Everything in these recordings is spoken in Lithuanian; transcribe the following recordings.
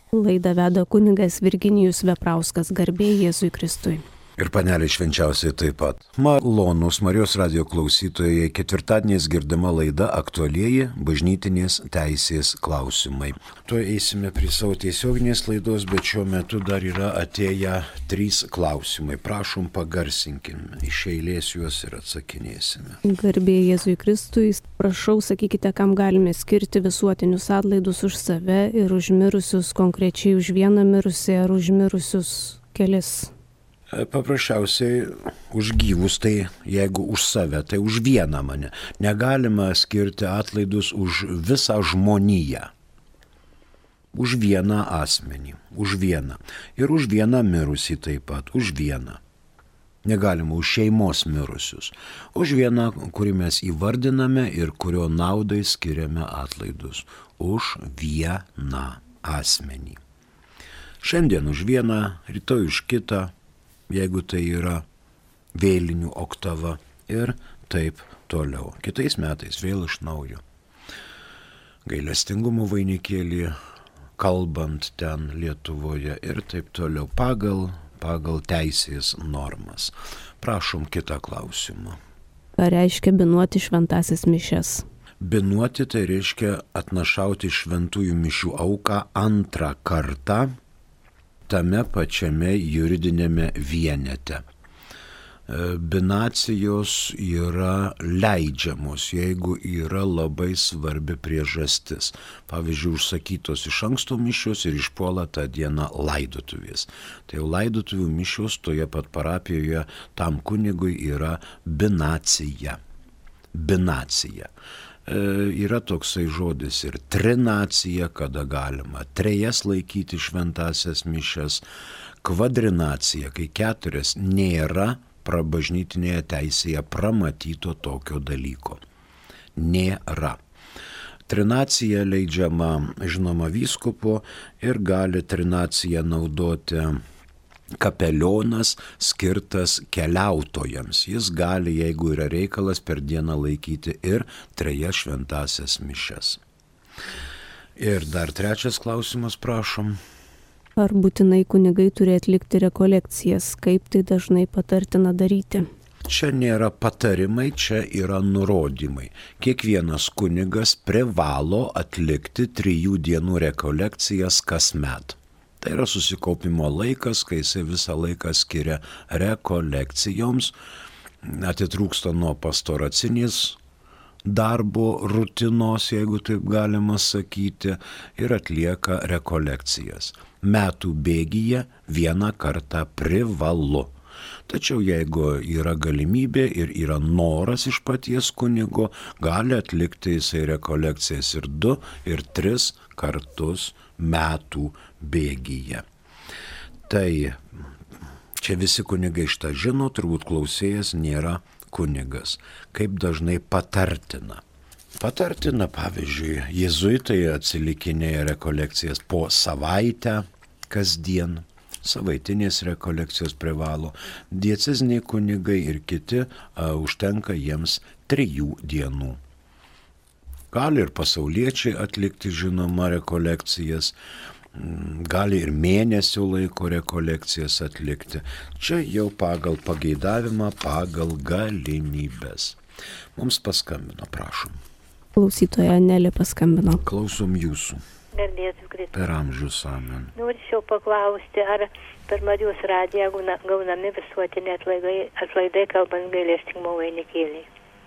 Laidą veda kunigas Virginijus Veprauskas, garbė Jėzui Kristui. Ir panelė švenčiausiai taip pat. Malonūs Marijos radijo klausytojai, ketvirtadieniais girdima laida aktualieji bažnytinės teisės klausimai. Tuoj eisime prie savo tiesioginės laidos, bet šiuo metu dar yra atėję 3 klausimai. Prašom, pagarsinkim, iš eilės juos ir atsakinėsime. Garbė Jėzui Kristui, prašau, sakykite, kam galime skirti visuotinius atlaidus už save ir už mirusius, konkrečiai už vieną mirusį ar už mirusius kelis. Paprasčiausiai už gyvus, tai jeigu už save, tai už vieną mane. Negalima skirti atlaidus už visą žmoniją. Už vieną asmenį, už vieną. Ir už vieną mirusį taip pat, už vieną. Negalima už šeimos mirusius. Už vieną, kurį mes įvardiname ir kurio naudai skiriame atlaidus. Už vieną asmenį. Šiandien už vieną, rytoj už kitą. Jeigu tai yra vėlinių oktava ir taip toliau. Kitais metais vėl iš naujo. Gailestingumo vainikėlį, kalbant ten Lietuvoje ir taip toliau pagal teisės normas. Prašom kitą klausimą. Ką reiškia binuoti šventąsias mišias? Binuoti tai reiškia atnašauti šventųjų mišių auką antrą kartą tame pačiame juridinėme vienete. Binacijos yra leidžiamos, jeigu yra labai svarbi priežastis. Pavyzdžiui, užsakytos iš anksto mišios ir išpuola tą dieną laidotuvės. Tai jau laidotuvių mišios toje pat parapijoje tam kunigui yra binacija. Binacija. Yra toksai žodis ir trinacija, kada galima 3 laikyti šventąsias mišias, kvadrinacija, kai 4 nėra prabažnytinėje teisėje pramatyto tokio dalyko. Nėra. Trinacija leidžiama, žinoma, vyskupo ir gali trinaciją naudoti kapelionas skirtas keliautojams. Jis gali, jeigu yra reikalas, per dieną laikyti ir 3 šventąsias mišias. Ir dar 3 klausimas, prašom. Ar būtinai kunigai turi atlikti rekolekcijas? Kaip tai dažnai patartina daryti? Čia nėra patarimai, čia yra nurodymai. Kiekvienas kunigas privalo atlikti 3 dienų rekolekcijas kasmet. Tai yra susikaupimo laikas, kai jisai visą laiką skiria rekolekcijoms, atitrūksta nuo pastoracinės darbo rutinos, jeigu taip galima sakyti, ir atlieka rekolekcijas. Metų bėgyje 1 kartą privalu. Tačiau jeigu yra galimybė ir yra noras iš paties kunigo, gali atlikti jisai rekolekcijas ir 2, ir 3 kartus metų bėgyje. Tai čia visi kunigai šitą žino, turbūt klausėjas nėra kunigas. Kaip dažnai patartina? Patartina, pavyzdžiui, jėzuitai atsilikinėja rekolekcijas po savaitę kasdien. Savaitinės rekolekcijos privalo. Dieceziniai kunigai ir kiti užtenka jiems 3 dienų. Gali ir pasauliečiai atlikti, žinoma, rekolekcijas, gali ir mėnesio laiko rekolekcijas atlikti. Čia jau pagal pageidavimą, pagal galimybės. Mums paskambino, prašom. Klausytoja Nelė paskambino. Klausom jūsų. Garbėsiu Kristų. Per amžius, amen. Norėčiau paklausti, ar per Marijos radiją gaunami visuotiniai atlaidai kalbant gailestingumo vainikėliai.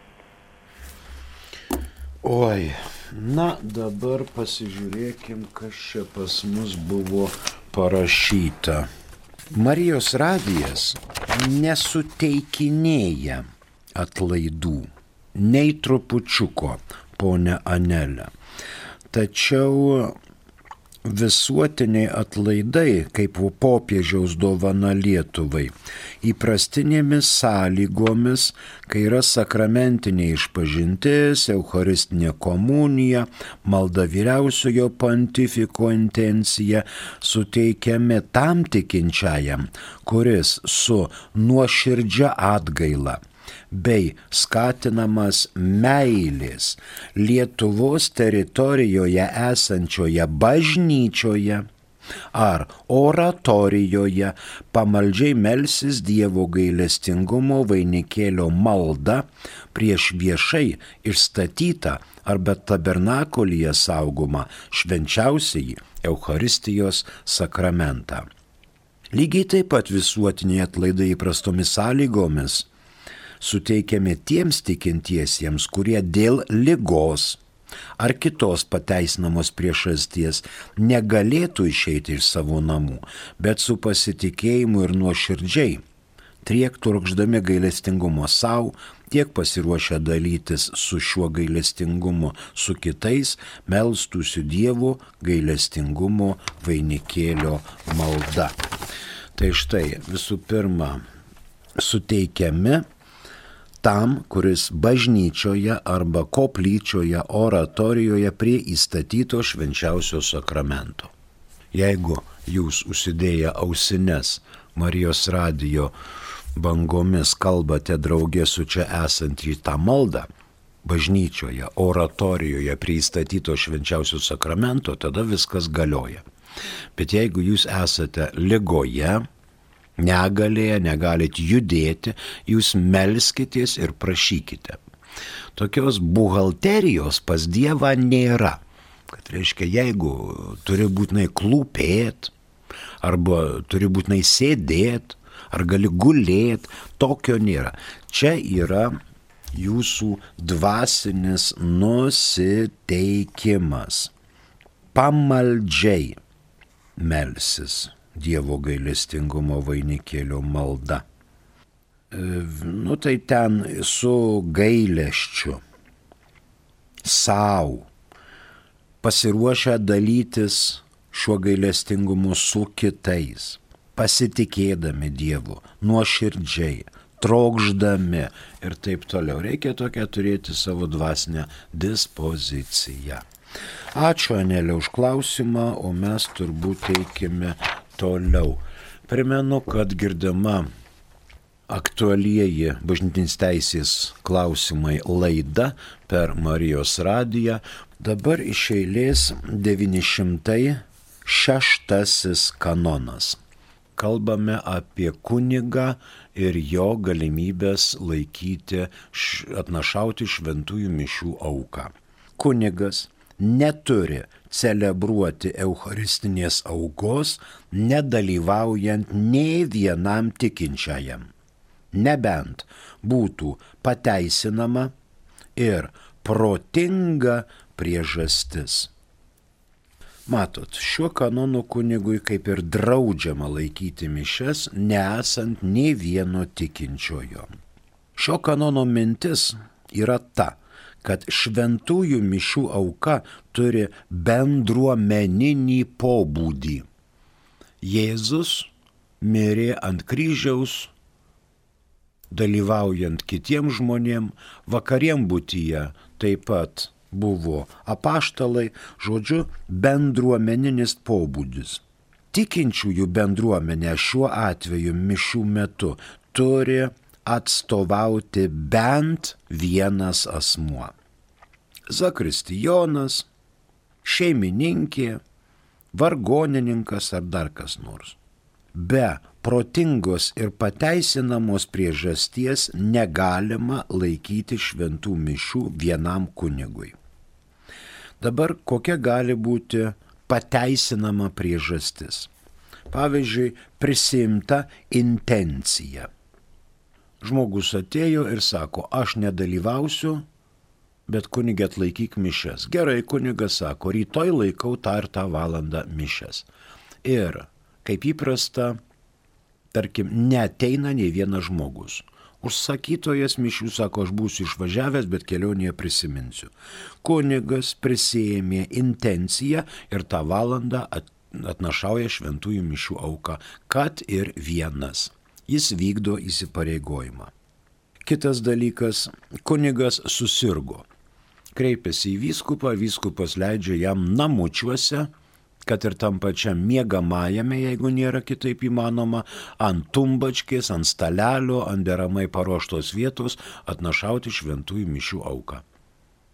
Oi, na dabar pasižiūrėkim, kas čia pas mus buvo parašyta. Marijos radijas nesuteikinėja atlaidų, nei trupučiuko, ponia Anelė. Tačiau visuotiniai atlaidai, kaip popiežiaus dovana Lietuvai, įprastinėmis sąlygomis, kai yra sakramentinė išpažintis, eucharistinė komunija, malda vyriausiojo pontifiko intencija, suteikiami tam tikinčiajam, kuris su nuoširdžia atgaila bei skatinamas meilės Lietuvos teritorijoje esančioje bažnyčioje ar oratorijoje pamaldžiai melsis Dievo gailestingumo vainikėlio malda prieš viešai išstatytą arba tabernakolyje saugomą švenčiausiąjį Eucharistijos sakramentą. Lygiai taip pat visuotiniai atlaidai įprastomis sąlygomis suteikiami tiems tikintiesiems, kurie dėl ligos ar kitos pateisinamos priežasties negalėtų išeiti iš savo namų, bet su pasitikėjimu ir nuoširdžiai, tiek trokšdami gailestingumo savo, tiek pasiruošę dalytis su šiuo gailestingumu su kitais, melstųsi Dievo gailestingumo vainikėlio malda. Tai štai visų pirma suteikiami tam, kuris bažnyčioje arba koplyčioje, oratorijoje prie įstatyto švenčiausio sakramento. Jeigu jūs užsidėję ausines Marijos radijo bangomis kalbate draugė su čia esantį tą maldą, bažnyčioje, oratorijoje prie įstatyto švenčiausio sakramento, tada viskas galioja. Bet jeigu jūs esate ligoje, negalėje, negalit judėti, jūs melskitės ir prašykite. Tokios buhalterijos pas Dievą nėra. Kad reiškia, jeigu turi būtinai klūpėt, arba turi būtinai sėdėt, ar gali gulėt, tokio nėra. Čia yra jūsų dvasinis nusiteikimas. Pamaldžiai melsis Dievo gailestingumo vainikėlio malda. Tai ten su gailesčiu, sau, pasiruošę dalytis šiuo gailestingumu su kitais, pasitikėdami Dievu, nuoširdžiai, trokšdami ir taip toliau. Reikia tokią turėti savo dvasinę dispoziciją. Ačiū, Anelė, už klausimą, o mes turbūt teikime toliau. Primenu, kad girdima aktualieji bažnytinės teisės klausimai laida per Marijos radiją. Dabar iš eilės 906 kanonas. Kalbame apie kunigą ir jo galimybės laikyti, atnašauti šventųjų mišių auką. Kunigas neturi celebruoti eucharistinės aukos, nedalyvaujant nei vienam tikinčiajam, nebent būtų pateisinama ir protinga priežastis. Matot, šiuo kanonu kunigui kaip ir draudžiama laikyti mišias, nesant nei vieno tikinčiojo. Šio kanono mintis yra ta, kad šventųjų mišių auka turi bendruomeninį pobūdį. Jėzus mirė ant kryžiaus, dalyvaujant kitiem žmonėm, vakariem būtyje taip pat buvo apaštalai, žodžiu, bendruomeninis pobūdis. Tikinčiųjų bendruomenė šiuo atveju mišių metu turi atstovauti bent vienas asmuo. Zakristijonas, šeimininkė, vargonininkas ar dar kas nors. Be protingos ir pateisinamos priežasties negalima laikyti šventų mišių vienam kunigui. Dabar kokia gali būti pateisinama priežastis? Pavyzdžiui, prisimta intencija. Žmogus atėjo ir sako, aš nedalyvausiu, bet kunigė atlaikyk mišias. Gerai, kunigas sako, rytoj laikau tą ir tą valandą mišias. Ir, kaip įprasta, tarkim, neateina nei vienas žmogus. Užsakytojas mišių sako, aš būsiu išvažiavęs, bet kelionėje prisiminsiu. Kunigas prisėmė intenciją ir tą valandą atnašauja šventųjų mišių auką, kad ir vienas. Jis vykdo įsipareigojimą. Kitas dalykas, kunigas susirgo. Kreipiasi į vyskupą, vyskupas leidžia jam namučiuose, kad ir tam pačiam miegamajame, jeigu nėra kitaip įmanoma, ant tumbačkės, ant stalelio, ant deramai paruoštos vietos atnašauti šventųjų mišių auką.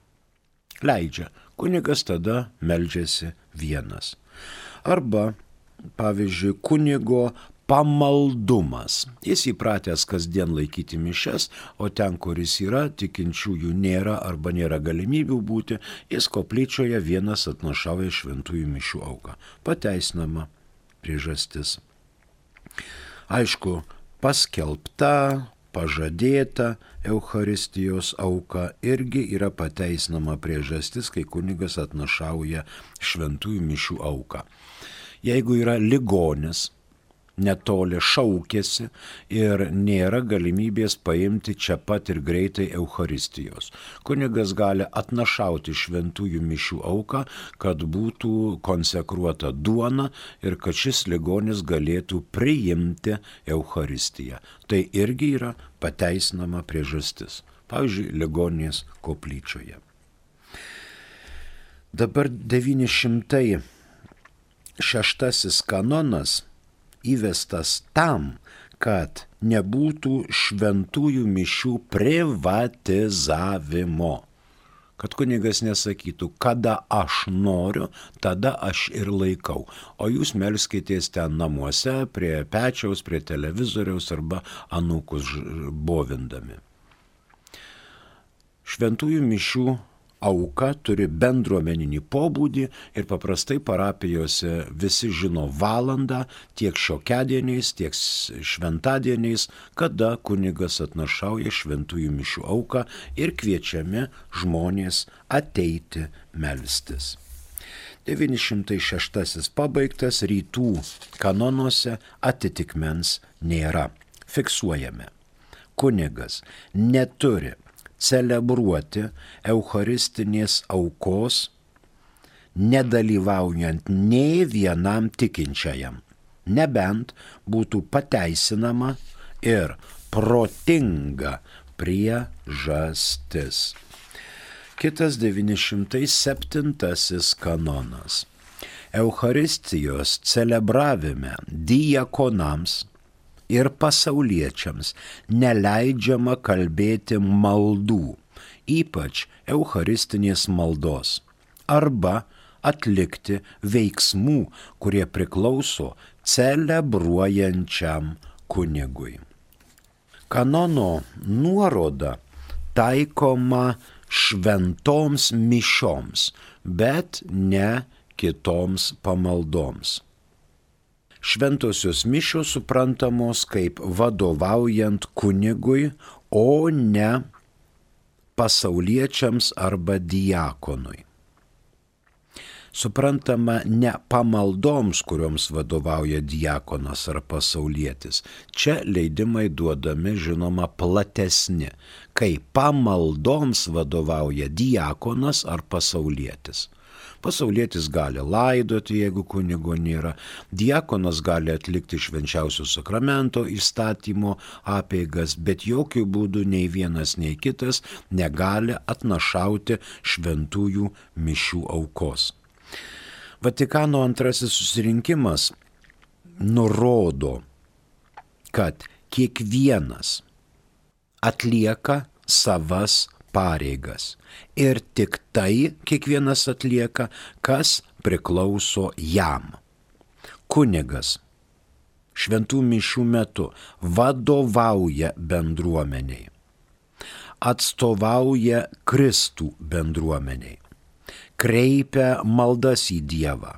Leidžia. Kunigas tada meldžiasi vienas. Arba pavyzdžiui, kunigo pamaldumas. Jis įpratęs kasdien laikyti mišias, o ten, kur jis yra, tikinčiųjų nėra arba nėra galimybių būti, jis koplyčioje vienas atnašauja šventųjų mišių auką. Pateisinama priežastis. Aišku, paskelbta, pažadėta Eucharistijos auka irgi yra pateisinama priežastis, kai kunigas atnašauja šventųjų mišių auką. Jeigu yra ligonis, netoli šaukėsi ir nėra galimybės paimti čia pat ir greitai Eucharistijos. Kunigas gali atnašauti šventųjų mišių auką, kad būtų konsekruota duona ir kad šis ligonis galėtų priimti Eucharistiją. Tai irgi yra pateisinama priežastis. Pavyzdžiui, ligoninės koplyčioje. Dabar 906 kanonas įvestas tam, kad nebūtų šventųjų mišių privatizavimo. Kad kunigas nesakytų, kada aš noriu, tada aš ir laikau. O jūs melskitės ten namuose, prie pečiaus, prie televizoriaus arba anūkus bovindami. Šventųjų mišių auka turi bendruomeninį pobūdį ir paprastai parapijose visi žino valandą tiek šiokiadieniais, tiek šventadieniais, kada kunigas atnašauja šventųjų mišių auką ir kviečiami žmonės ateiti melstis. 906 pabaigtas, rytų kanonuose atitikmens nėra. Fiksuojame. Kunigas neturi celebruoti eucharistinės aukos, nedalyvaujant nei vienam tikinčiajam, nebent būtų pateisinama ir protinga priežastis. Kitas 907 kanonas. Eucharistijos celebravime diakonams ir pasauliečiams neleidžiama kalbėti maldų, ypač eucharistinės maldos, arba atlikti veiksmų, kurie priklauso celebruojančiam kunigui. Kanono nuoroda taikoma šventoms mišioms, bet ne kitoms pamaldoms. Šventosios mišios suprantamos kaip vadovaujant kunigui, o ne pasauliečiams arba diakonui. Suprantama ne pamaldoms, kurioms vadovauja diakonas ar pasaulietis. Čia leidimai duodami, žinoma, platesni, kai pamaldoms vadovauja diakonas ar pasaulietis. Pasaulietis gali laidoti, jeigu kunigo nėra. Diakonas gali atlikti švenčiausio sakramento įstatymo apeigas, bet jokių būdų nei vienas, nei kitas negali atnašauti šventųjų mišių aukos. Vatikano antrasis susirinkimas nurodo, kad kiekvienas atlieka savas pareigas ir tik tai kiekvienas atlieka, kas priklauso jam. Kunigas šventų mišių metu vadovauja bendruomeniai, atstovauja Kristų bendruomeniai, kreipia maldas į Dievą.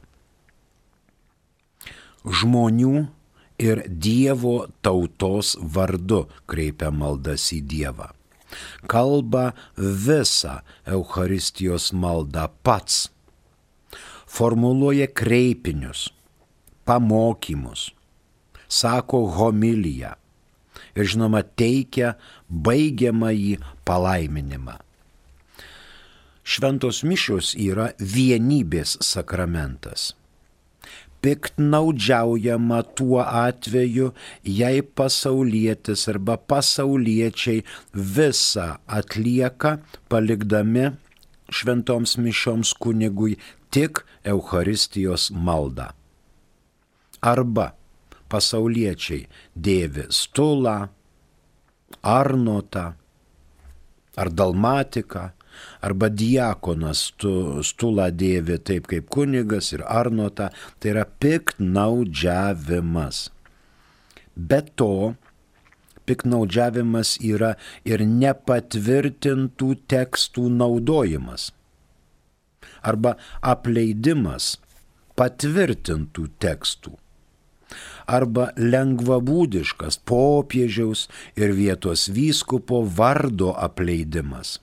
Žmonių ir Dievo tautos vardu kreipia maldas į Dievą. Kalba visą Eucharistijos maldą pats, formuluoja kreipinius, pamokymus, sako homiliją ir, žinoma, teikia baigiamąjį palaiminimą. Šventos mišios yra vienybės sakramentas. Piktnaudžiaujama tuo atveju, jei pasaulietis arba pasauliečiai visą atlieka, palikdami šventoms mišioms kunigui tik Eucharistijos maldą. Arba pasauliečiai dėvi stulą, arnotą ar dalmatiką, Arba diakonas stulą dėvi taip kaip kunigas ir arnotą, tai yra piktnaudžiavimas. Be to, piktnaudžiavimas yra ir nepatvirtintų tekstų naudojimas. Arba apleidimas patvirtintų tekstų. Arba lengvabūdiškas popiežiaus ir vietos vyskupo vardo apleidimas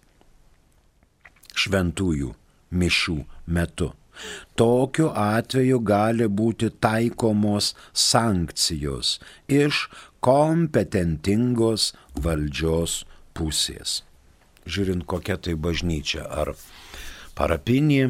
šventųjų mišių metu. Tokiu atveju gali būti taikomos sankcijos iš kompetentingos valdžios pusės. Žiūrint, kokia tai bažnyčia, ar parapinė,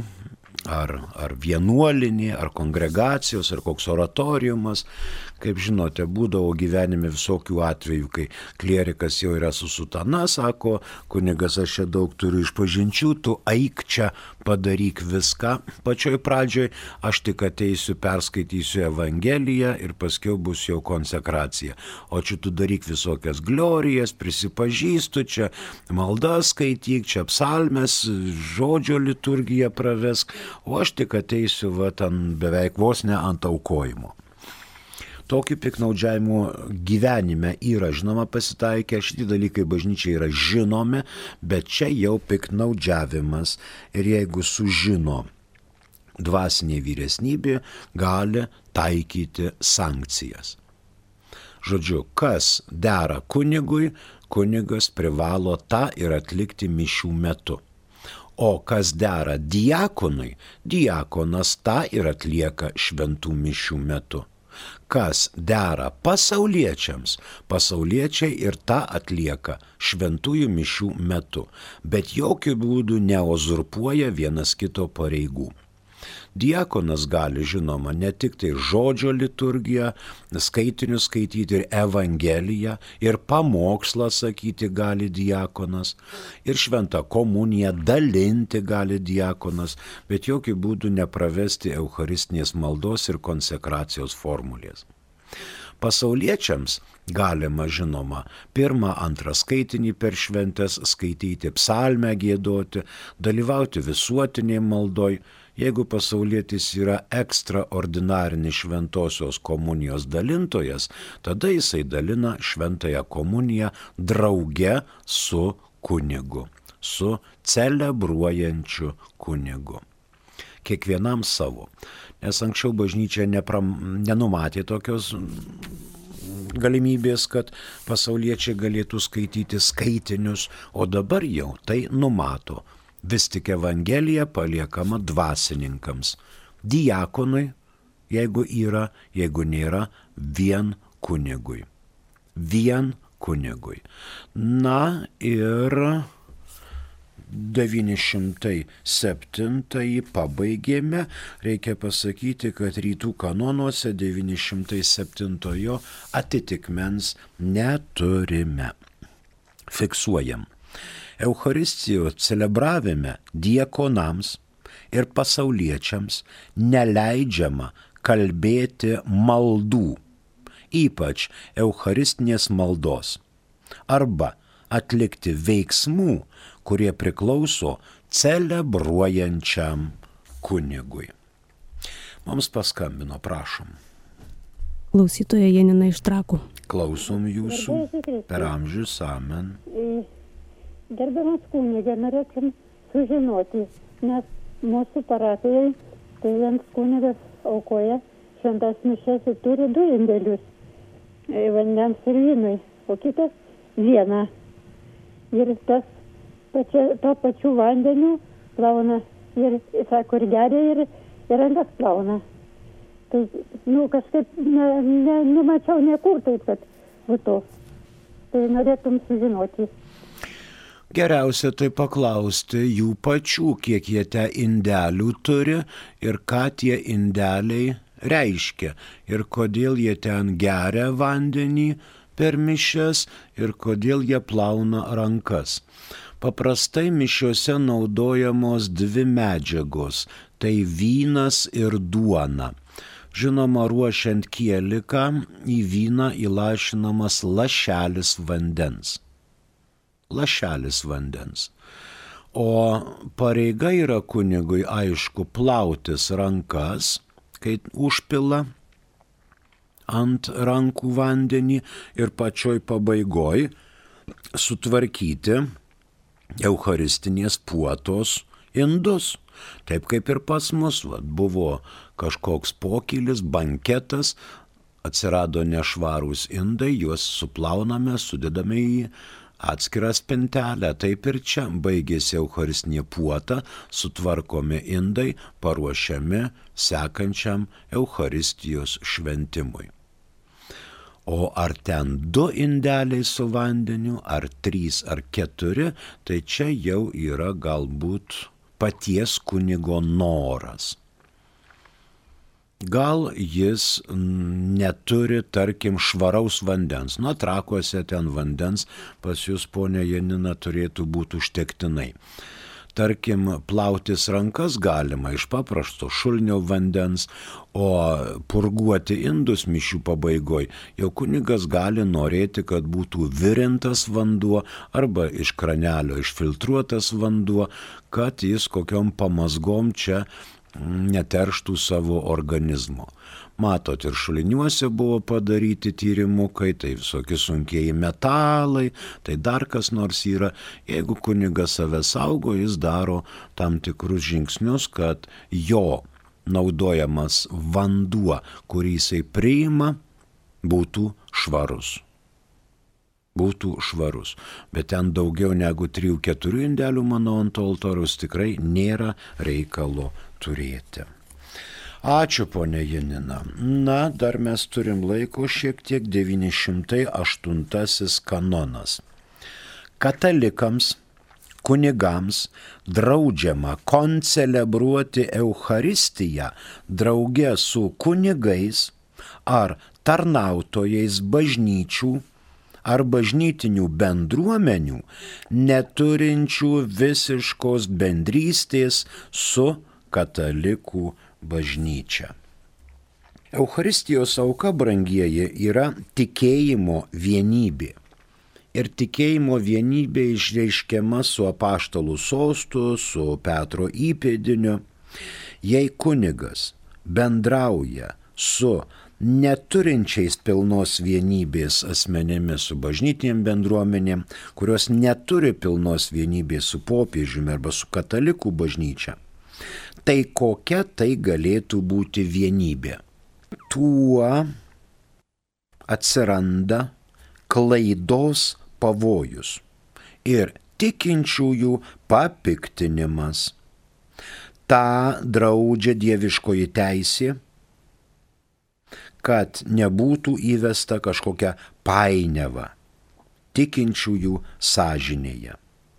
ar vienuolinė, ar kongregacijos, ar koks oratoriumas. Kaip žinote, būdavo gyvenime visokių atvejų, kai klierikas jau yra su sutana, sako, kunigas, aš čia daug turiu išpažinčių, tu eik čia, padaryk viską. Pačioj pradžioj aš tik ateisiu, perskaitysiu Evangeliją ir paskiau bus jau konsekracija. O čia tu daryk visokias glorijas, prisipažįstu, čia maldas skaityk, čia psalmes, žodžio liturgiją pravesk, o aš tik ateisiu beveik vos ne ant aukojimo. Tokių piktnaudžiavimų gyvenime yra, žinoma, pasitaikę, šitie dalykai bažnyčiai yra žinomi, bet čia jau piktnaudžiavimas ir jeigu sužino dvasinė vyresnybė, gali taikyti sankcijas. Žodžiu, kas dera kunigui, kunigas privalo tą ir atlikti mišių metu. O kas dera diakonui, diakonas tą ir atlieka šventų mišių metu. Kas dera pasauliečiams, pasauliečiai ir tą atlieka šventųjų mišių metu, bet jokių būdų neuzurpuoja vienas kito pareigų. Diakonas gali, žinoma, ne tik tai žodžio liturgiją, skaitinius skaityti ir Evangeliją, ir pamokslą sakyti gali diakonas, ir šventą komuniją dalinti gali diakonas, bet jokių būdų nepravesti eucharistinės maldos ir konsekracijos formulės. Pasauliečiams galima, žinoma, pirmą, antrą skaitinį per šventes skaityti, psalmę giedoti, dalyvauti visuotinėje maldoj. Jeigu pasaulietis yra ekstraordinarinis šventosios komunijos dalintojas, tada jisai dalina šventąją komuniją drauge su kunigu, su celebruojančiu kunigu. Kiekvienam savo. Nes anksčiau bažnyčia nenumatė tokios galimybės, kad pasauliečiai galėtų skaityti skaitinius, o dabar jau tai numato. Vis tik Evangelija paliekama dvasininkams. Diakonui, jeigu yra, jeigu nėra, vien kunigui. Vien kunigui. Na ir 907 pabaigėme. Reikia pasakyti, kad rytų kanonuose 907 atitikmens neturime. Fiksuojam. Eucharistijos celebravime diakonams ir pasauliečiams neleidžiama kalbėti maldų, ypač eucharistinės maldos, arba atlikti veiksmų, kurie priklauso celebruojančiam kunigui. Mums paskambino, prašom. Klausytoja Janina iš Trakų. Klausom jūsų per amžius, amen. Gerbiamas kunigė, norėčiau sužinoti, nes mūsų parapijai tai vienas kunigas aukoja šventas mišias ir turi 2 indėlius vandens ir vynui, o kitas vieną. Ir to pačiu vandeniu plauna ir, sako, ir geria ir rankas plauna. Tai, kažkaip nemačiau niekur taip, kad būtų. Tai norėtum sužinoti. Geriausia tai paklausti jų pačių, kiek jie te indelių turi ir ką tie indeliai reiškia ir kodėl jie ten geria vandenį per mišias ir kodėl jie plauna rankas. Paprastai mišiuose naudojamos 2 medžiagos – tai vynas ir duona. Žinoma, ruošiant kieliką į vyną įlašinamas lašelis vandens. O pareiga yra kunigui, aišku, plautis rankas, kai užpila ant rankų vandenį ir pačioj pabaigoj sutvarkyti eucharistinės puotos indus. Taip kaip ir pas mus, buvo kažkoks pokylis, banketas, atsirado nešvarūs indai, juos suplauname, sudedame į atskirą spintelę. Taip ir čia baigėsi eucharistinė puota, sutvarkomi indai, paruošiami sekančiam eucharistijos šventimui. O ar ten 2 indeliai su vandeniu, ar 3, ar 4, tai čia jau yra galbūt paties kunigo noras. Gal jis neturi, tarkim, švaraus vandens. Na, Trakuose ten vandens pas jūs, ponia Janina, turėtų būti užtektinai. Tarkim, plautis rankas galima iš paprasto šulinio vandens, o purguoti indus mišių pabaigoj jau kunigas gali norėti, kad būtų virintas vanduo arba iš kranelio išfiltruotas vanduo, kad jis kokiom pamazgom čia neterštų savo organizmo. Matot, ir šuliniuose buvo padaryti tyrimukai, tai visokie sunkieji metalai, tai dar kas nors yra. Jeigu kunigas save saugo, jis daro tam tikrus žingsnius, kad jo naudojamas vanduo, kurį jisai priima, būtų švarus. Bet ten daugiau negu 3-4 indelių, manau, ant altoriaus tikrai nėra reikalo turėti. Ačiū, ponia Janina. Na, dar mes turim laiko šiek tiek. 908 kanonas. Katalikams, kunigams draudžiama koncelebruoti Eucharistiją drauge su kunigais ar tarnautojais bažnyčių ar bažnytinių bendruomenių, neturinčių visiškos bendrystės su katalikų bažnyčia. Eucharistijos auka, brangieji, yra tikėjimo vienybė. Ir tikėjimo vienybė išreiškiama su apaštalų sostu, su Petro įpėdiniu. Jei kunigas bendrauja su neturinčiais pilnos vienybės asmenėmis, su bažnytinėm bendruomenėm, kurios neturi pilnos vienybės su popiežiumi arba su katalikų bažnyčia, tai kokia tai galėtų būti vienybė? Tuo atsiranda klaidos pavojus ir tikinčiųjų papiktinimas. Ta draudžia dieviškoji teisė, kad nebūtų įvesta kažkokia painiava tikinčiųjų sąžinėje.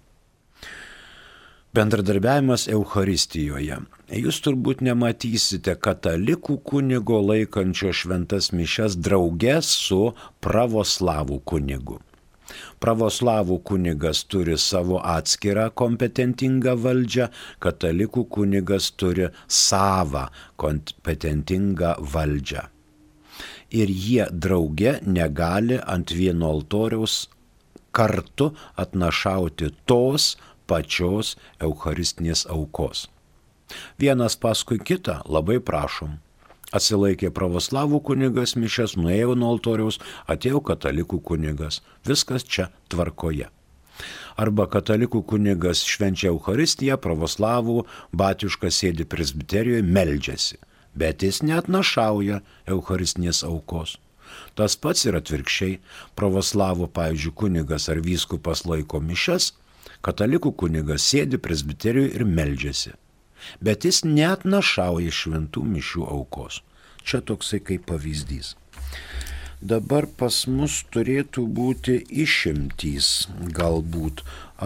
Bendradarbiavimas Eucharistijoje. Jūs turbūt nematysite katalikų kunigo laikančio šventas mišias drauge su pravoslavų kunigu. Pravoslavų kunigas turi savo atskirą kompetentingą valdžią, katalikų kunigas turi savą kompetentingą valdžią. Ir jie drauge negali ant vieno altoriaus kartu atnašauti tos pačios eucharistinės aukos. Vienas paskui kitą, labai prašom. Atsilaikė pravoslavų kunigas mišias, nuėjo nuo altoriaus, atėjo katalikų kunigas. Viskas čia tvarkoje. Arba katalikų kunigas švenčia Eucharistiją, pravoslavų batiuškas sėdi presbiterijoje, meldžiasi. Bet jis neatnašauja eucharistinės aukos. Tas pats ir atvirkščiai. Pravoslavų, pavyzdžiui, kunigas ar vyskupas laiko mišias, katalikų kunigas sėdi presbiterijoje ir meldžiasi. Bet jis neatnašauja šventų mišių aukos. Čia toksai kaip pavyzdys. Dabar pas mus turėtų būti išimtys, galbūt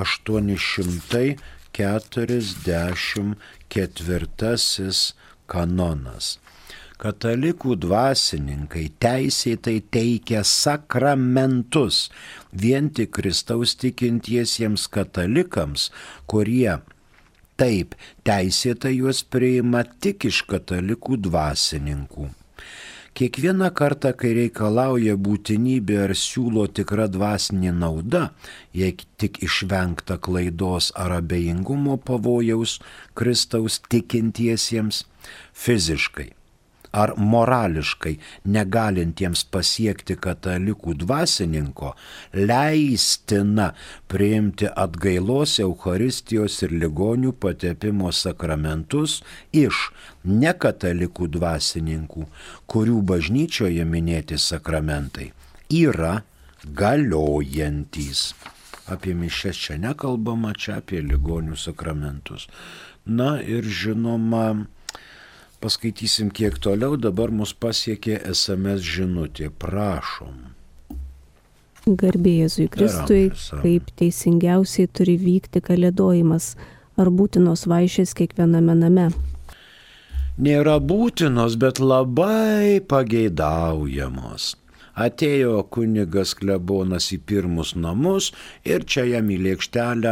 844 kanonas. Katalikų dvasininkai teisėtai teikia sakramentus vien tik Kristaus tikintiesiems katalikams, kurie taip teisėtai juos priima tik iš katalikų dvasininkų. Kiekvieną kartą, kai reikalauja būtinybė ar siūlo tikra dvasinė nauda, jei tik išvengta klaidos ar abejingumo pavojaus Kristaus tikintiesiems, fiziškai ar morališkai negalintiems pasiekti katalikų dvasininko, leistina priimti atgailos, Eucharistijos ir ligonių patepimo sakramentus iš nekatalikų dvasininkų, kurių bažnyčioje minėti sakramentai yra galiojantys. Apie mišias čia nekalbama, čia apie ligonių sakramentus. Na ir žinoma, paskaitysim kiek toliau, dabar mus pasiekė SMS žinutė. Prašom. Garbė Jėzui Kristui, kaip teisingiausiai turi vykti kalėdojimas, ar būtinos vaišės kiekviename name? Nėra būtinos, bet labai pageidaujamos. Atėjo kunigas klebonas į pirmus namus ir čia jam į lėkštelę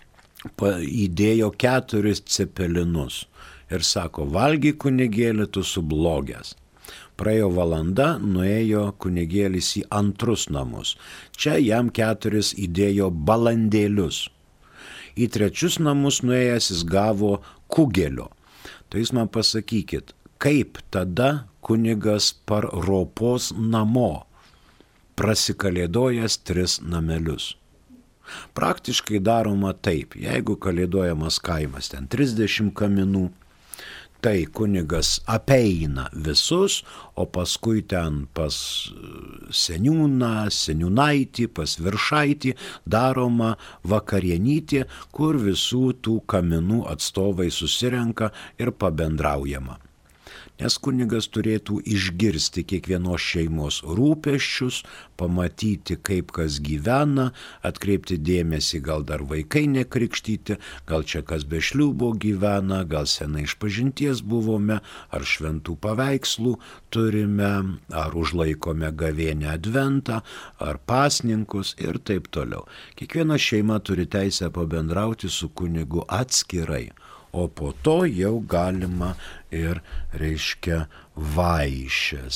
įdėjo 4 cepelinus. Ir sako, valgy kunigėlį, tu sublogęs. Praėjo valanda, nuėjo kunigėlis į antrus namus. Čia jam 4 įdėjo balandėlius. Į trečius namus nuėjęs jis gavo kugelio. Tai jūs man pasakykit, kaip tada kunigas parropos namo, prasikalėdojęs 3 namelius. Praktiškai daroma taip, jeigu kalėdojamas kaimas, ten 30 kaminų, tai kunigas apeina visus, o paskui ten pas seniūną, seniūnaitį, pas viršaitį daroma vakarienytė, kur visų tų kaminų atstovai susirenka ir pabendraujama. Nes kunigas turėtų išgirsti kiekvienos šeimos rūpesčius, pamatyti, kaip kas gyvena, atkreipti dėmesį, gal dar vaikai nekrikštyti, gal čia kas be šliūbo gyvena, gal senai išpažinties buvome, ar šventų paveikslų turime, ar užlaikome gavėnę adventą, ar pasninkus ir taip toliau. Kiekviena šeima turi teisę pabendrauti su kunigu atskirai. O po to jau galima ir, reiškia, vaišės.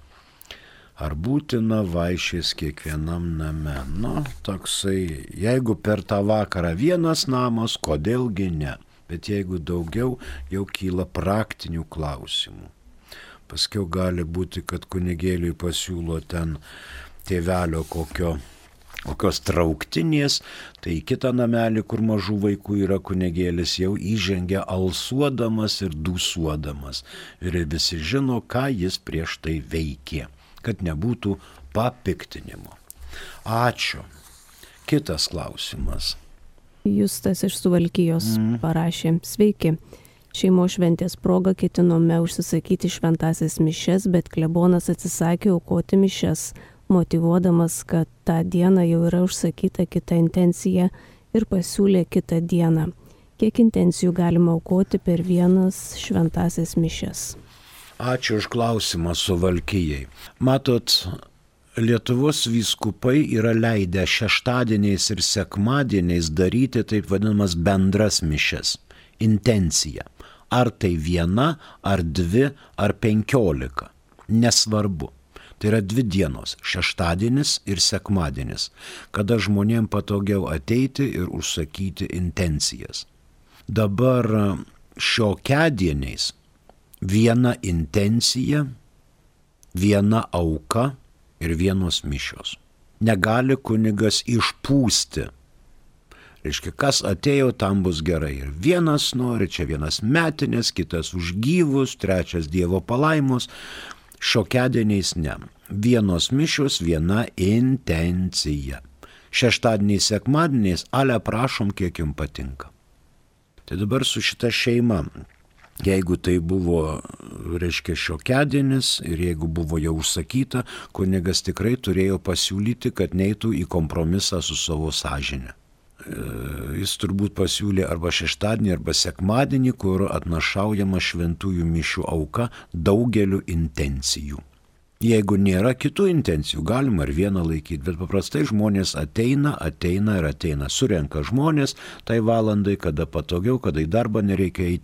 Ar būtina vaišės kiekvienam name? Na, toksai, jeigu per tą vakarą vienas namas, kodėlgi ne? Bet jeigu daugiau, jau kyla praktinių klausimų. Paskiau gali būti, kad kunigėliui pasiūlo ten tėvelio kokios trauktinės, tai į kitą namelį, kur mažų vaikų yra kunigėlis, jau įžengia alsuodamas ir dūsuodamas. Ir visi žino, ką jis prieš tai veikė, kad nebūtų papiktinimo. Ačiū. Kitas klausimas. Justas iš Suvalkijos parašė. Sveiki. Šeimos šventės proga ketinome užsisakyti šventąsias mišias, bet klebonas atsisakė aukoti mišias, motyvuodamas, kad tą dieną jau yra užsakyta kita intencija ir pasiūlė kitą dieną. Kiek intencijų galima aukoti per vienas šventąsias mišias? Ačiū už klausimą Suvalkijai. Matot, Lietuvos vyskupai yra leidę šeštadieniais ir sekmadieniais daryti taip vadinamas bendras mišias. Intencija. Ar tai 1, ar 2, ar 15. Nesvarbu. Tai yra 2 dienos, šeštadienis ir sekmadienis, kada žmonėms patogiau ateiti ir užsakyti intencijas. Dabar šiokiadieniais 1 intencija, 1 auka ir 1 mišios. Negali kunigas išpūsti. Reiškia, kas atėjo, tam bus gerai. Ir vienas nori, čia 1 metinės, kitas už gyvus, 3 Dievo palaimos. Šiokiadieniais ne. 1 mišios, 1 intencija. Šeštadieniais, sekmadieniais, ale prašom, kiek jums patinka. Tai dabar su šita šeima, jeigu tai buvo, reiškia, šiokiadienis ir jeigu buvo jau užsakyta, kunigas tikrai turėjo pasiūlyti, kad neitų į kompromisą su savo sąžine. Jis turbūt pasiūlė arba šeštadienį, arba sekmadienį, kur atnašaujama šventųjų mišių auka daugeliu intencijų. Jeigu nėra kitų intencijų, galima ir 1 laikyti, bet paprastai žmonės ateina. Surenka žmonės tai valandai, kada patogiau, kada į darbą nereikia eiti.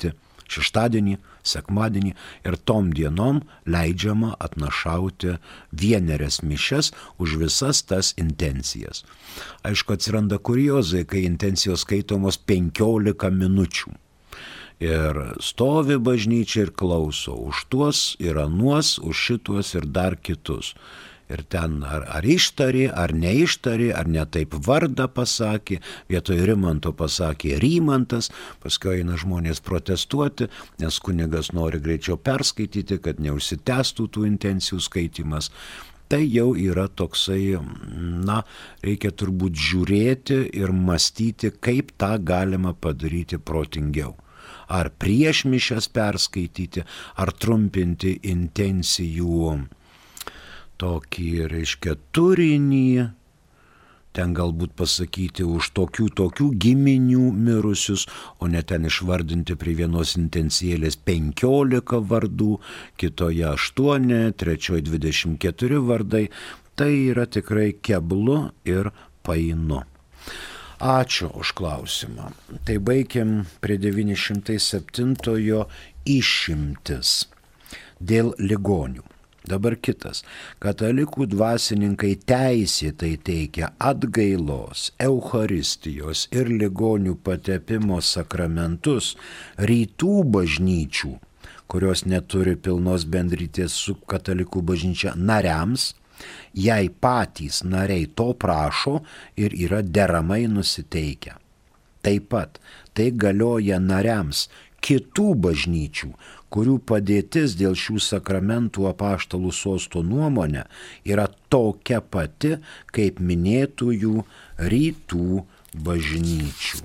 šeštadienį, sekmadienį ir tom dienom leidžiama atnašauti vienerias mišias už visas tas intencijas. Aišku, atsiranda kuriozai, kai intencijos skaitomos 15 minučių. Ir stovi bažnyčia ir klauso už tuos ir anuos, už šituos ir dar kitus. Ir ten ar ištari, ar neištari, ar ne taip vardą pasakė, vietoj Rimanto pasakė Rymantas, paskui eina žmonės protestuoti, nes kunigas nori greičiau perskaityti, kad neužsitęstų tų intencijų skaitimas. Tai jau yra toksai, reikia turbūt žiūrėti ir mąstyti, kaip tą galima padaryti protingiau. Ar prieš mišias perskaityti, ar trumpinti intencijų tokį, turinį, ten galbūt pasakyti už tokių giminių mirusius, o ne ten išvardinti prie vienos intencijėlės 15 vardų, kitoje 8, trečioje 24 vardai. Tai yra tikrai keblu ir painu. Ačiū už klausimą. Tai baigiam prie 907 išimtis dėl ligonių. Dabar kitas. Katalikų dvasininkai teisėtai teikia atgailos, eucharistijos ir ligonių patepimo sakramentus rytų bažnyčių, kurios neturi pilnos bendrytės su katalikų bažnyčia nariams, jei patys nariai to prašo ir yra deramai nusiteikę. Taip pat tai galioja nariams kitų bažnyčių, kurių padėtis dėl šių sakramentų apaštalų sosto nuomonė yra tokia pati, kaip minėtųjų rytų bažnyčių.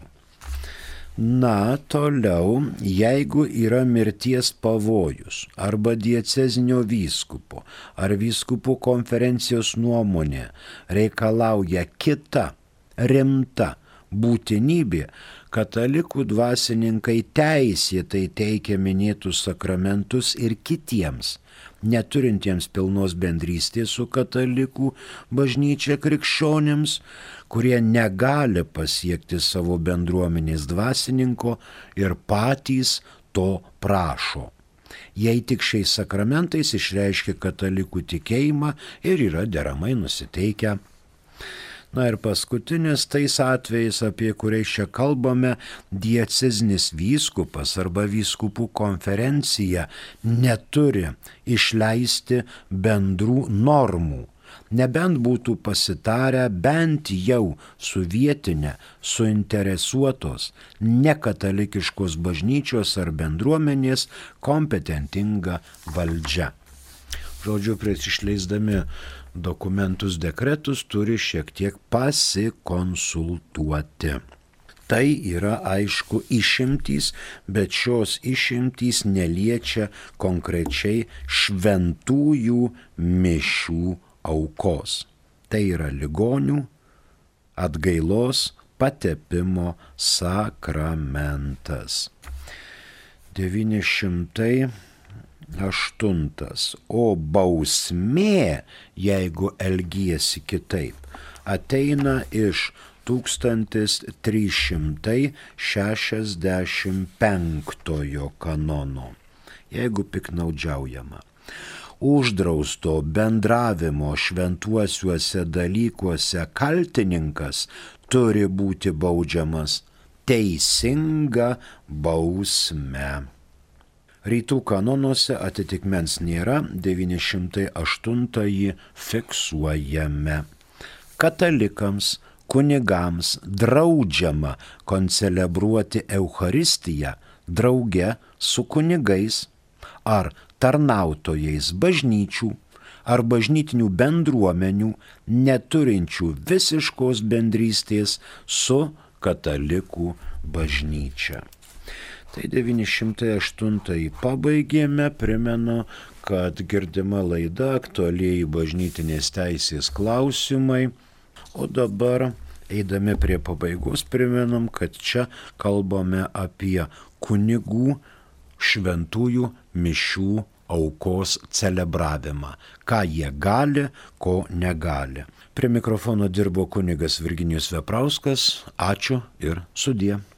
Toliau, jeigu yra mirties pavojus arba diecezinio vyskupo ar vyskupų konferencijos nuomonė reikalauja kita rimta būtinybė, katalikų dvasininkai teisėtai teikia minėtus sakramentus ir kitiems, neturintiems pilnos bendrystės su katalikų bažnyčia krikščionims, kurie negali pasiekti savo bendruomenės dvasininko ir patys to prašo. Jei tik šiais sakramentais išreiškia katalikų tikėjimą ir yra deramai nusiteikę. Ir paskutinis tais atvejais, apie kuriais čia kalbame, diecezinis vyskupas arba vyskupų konferencija neturi išleisti bendrų normų, nebent būtų pasitarę bent jau su vietinė, suinteresuotos, nekatalikiškos bažnyčios ar bendruomenės kompetentinga valdžia. Žodžiu, prieš išleisdami dokumentus, dekretus turi šiek tiek pasikonsultuoti. Tai yra aišku išimtys, bet šios išimtys neliečia konkrečiai šventųjų mišių aukos. Tai yra ligonių atgailos patepimo sakramentas. 908. O bausmė, jeigu elgiesi kitaip, ateina iš 1365 kanono, jeigu piknaudžiaujama. Uždrausto bendravimo šventuosiuose dalykuose kaltininkas turi būti baudžiamas teisinga bausme. Rytų kanonuose atitikmens nėra, 908 fiksuojame. Katalikams, kunigams draudžiama koncelebruoti Eucharistiją drauge su kunigais ar tarnautojais bažnyčių ar bažnytinių bendruomenių neturinčių visiškos bendrystės su katalikų bažnyčia. Tai 908 pabaigėme, primenu, kad girdima laida aktualieji bažnytinės teisės klausimai, o dabar, eidami prie pabaigos, primenam, kad čia kalbame apie kunigų šventųjų mišių aukos celebravimą, ką jie gali, ko negali. Prie mikrofono dirbo kunigas Virginijus Veprauskas, ačiū ir sudie.